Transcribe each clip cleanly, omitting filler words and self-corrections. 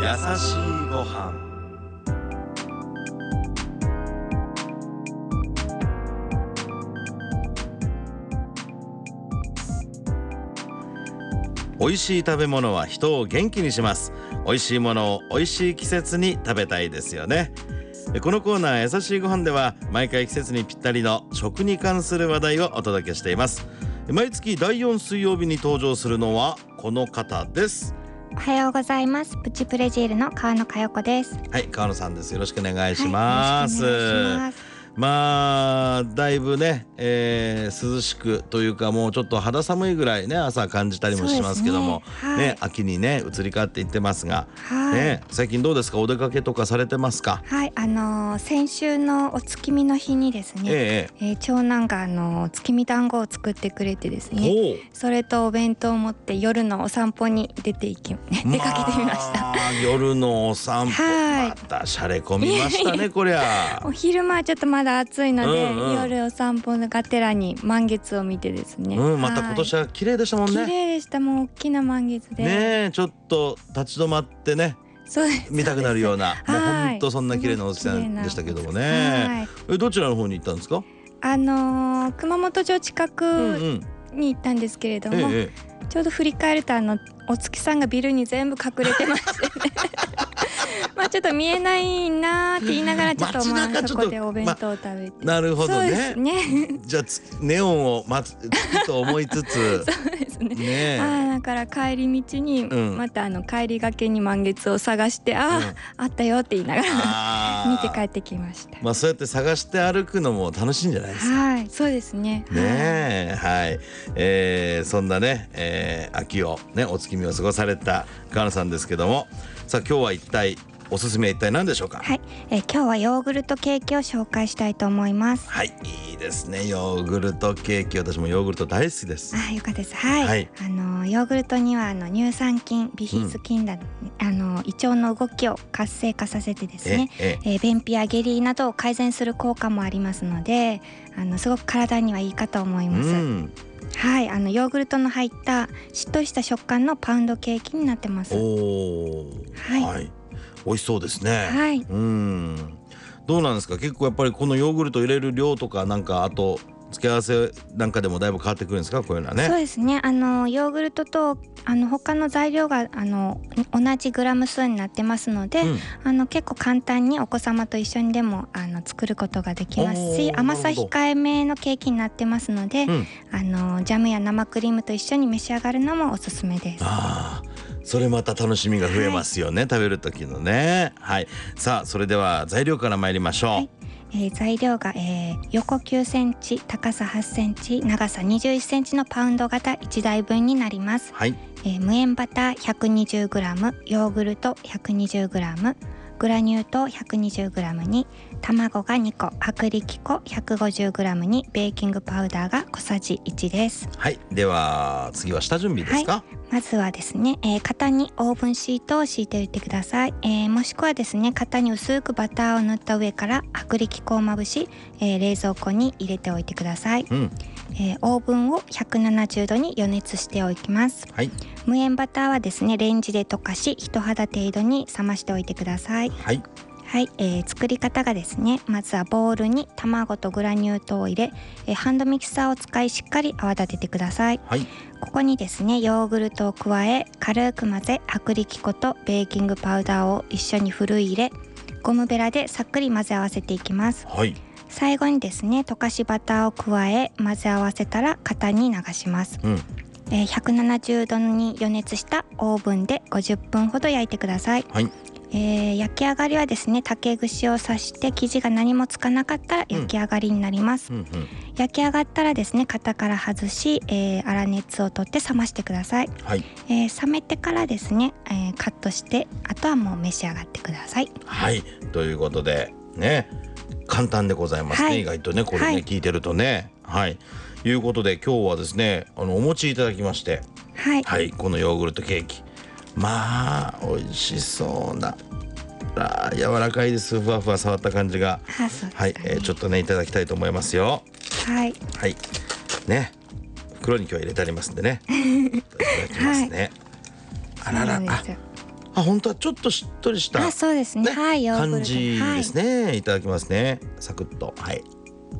優しいご飯。美味しい食べ物は人を元気にします。美味しいものを美味しい季節に食べたいですよね。このコーナー優しいご飯では毎回季節にぴったりの食に関する話題をお届けしています。毎月第4水曜日に登場するのはこの方です。 おはようございます。プチプレジールの川野佳代子です。 はい、川野さんです。よろしくお願いします。 よろしくお願いします。 まあだいぶね、涼しくというかもうちょっと肌寒いぐらいね朝感じたりもしますけども、ね、秋にね移り変わっていってますが、ね、最近どうですか？お出かけとかされてますか？ はい、先週のお月見の日にですね、長男が月見団子を作ってくれてですね、それとお弁当を持って夜のお散歩に出かけてみました。 夜のお散歩、またしゃれ込みましたねこりゃ。 お昼間はちょっとまだ暑いので、夜お散歩がてらに満月を見てですね、 また今年は綺麗でしたもんね。 綺麗でした。もう大きな満月でね、ちょっと立ち止まってね見たくなるような、もう本当そんな綺麗なお月さんでしたけどもね。どちらの方に行ったんですか？ 熊本城近くに行ったんですけれども、ちょうど振り返るとお月さんがビルに全部隠れてましてねまあちょっと見えないなって言いながらちょっとそこでお弁当を食べて、 なるほどね。 そうですねじゃあネオンを待つと思いつつそうですね。だから帰り道にまた帰りがけに満月を探して、あったよって言いながら見て帰ってきました。 まあそうやって探して歩くのも楽しいんじゃないですか？ はい、そうですね。 ね、はい、そんなね、秋をねお月見を過ごされた川野さんですけども、さあ今日は一体おすすめは一体何でしょうか？ はい、今日はヨーグルトケーキを紹介したいと思います。 はい、いいですね。ヨーグルトケーキ、私もヨーグルト大好きです。 よかったです。はい、ヨーグルトには乳酸菌、ビフィズ菌だ、胃腸の動きを活性化させてですね、便秘や下痢などを改善する効果もありますので、すごく体にはいいかと思います。はい、ヨーグルトの入ったしっとりした食感のパウンドケーキになってます。 はい、美味しそうですね。 はい。 どうなんですか？結構やっぱりこのヨーグルト入れる量とかなんかあと付け合わせなんかでもだいぶ変わってくるんですか？こういうのはね。 そうですね。ヨーグルトと他の材料が同じグラム数になってますので、結構簡単にお子様と一緒にでも作ることができますし、甘さ控えめのケーキになってますので、ジャムや生クリームと一緒に召し上がるのもおすすめです。 それまた楽しみが増えますよね、食べる時のね。はい、さあそれでは材料から参りましょう。 材料が、横9センチ、高さ8センチ、長さ21センチのパウンド型1台分になります。無塩バター 120g、ヨーグルト 120g、グラニュー糖 120g に卵が2個、薄力粉 150g にベーキングパウダーが小さじ1です。 はい、では次は下準備ですか？ まずはですね、型にオーブンシートを敷いておいてください。もしくはですね、型に薄くバターを塗った上から薄力粉をまぶし、冷蔵庫に入れておいてください。オーブンを170度に予熱しておきます。無塩バターはですね、レンジで溶かし人肌程度に冷ましておいてください。作り方がですね、まずはボウルに卵とグラニュー糖を入れ、ハンドミキサーを使いしっかり泡立ててください。ここにですね、ヨーグルトを加え軽く混ぜ、薄力粉とベーキングパウダーを一緒にふるい入れ、ゴムベラでさっくり混ぜ合わせていきます。最後にですね、溶かしバターを加え混ぜ合わせたら型に流します。170度に予熱したオーブンで50分ほど焼いてください。焼き上がりはですね、竹串を刺して生地が何もつかなかったら焼き上がりになります。焼き上がったらですね、型から外し、粗熱を取って冷ましてください。冷めてからですね、カットしてあとはもう召し上がってください。 ということでね、簡単でございますね。意外とねこれね、聞いてるとね。いうことで今日はですね、お持ちいただきまして、このヨーグルトケーキ、まあ美味しそうな、柔らかいです。ふわふわ触った感じが、ちょっとねいただきたいと思いますよ。ね、袋に今日は入れてありますんでねいただきますね。 本当はちょっとしっとりしたそうですね、はい、ヨーグルト感じですね、いただきますね、サクッと。はい。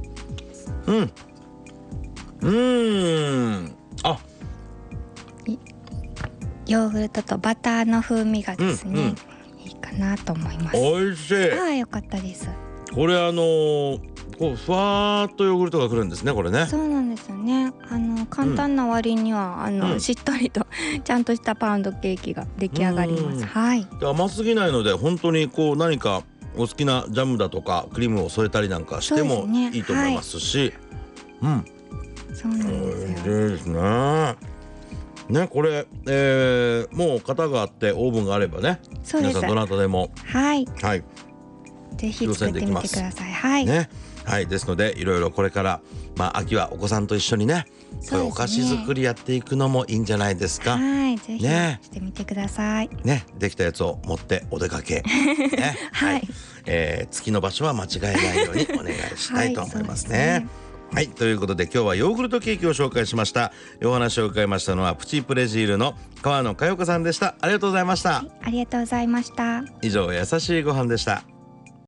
ヨーグルトとバターの風味がですね、いいかなと思います。 美味しい。 よかったです。 これこうふわーっとヨーグルトがくるんですね、これね。 そうなんですよね。簡単な割にはしっとりとちゃんとしたパウンドケーキが出来上がります。はい。 甘すぎないので本当にこう何かお好きなジャムだとかクリームを添えたりなんかしてもいいと思いますし、 そうなんですよ。いいですね。ね、これ、もう型があってオーブンがあればね、皆さんどなたでもはいぜひ作ってみてください。はいね、はい、ですのでいろいろこれから秋はお子さんと一緒にね、そういうお菓子作りやっていくのもいいんじゃないですか。 はい、ぜひしてみてください。 ね、できたやつを持ってお出かけ、ね、はい、月の場所は間違えないようにお願いしたいと思いますね。はい、ということで今日はヨーグルトケーキを紹介しました。お話を伺いましたのはプチプレジールの川野佳代子さんでした。ありがとうございました。 ありがとうございました。 以上、優しいご飯でした。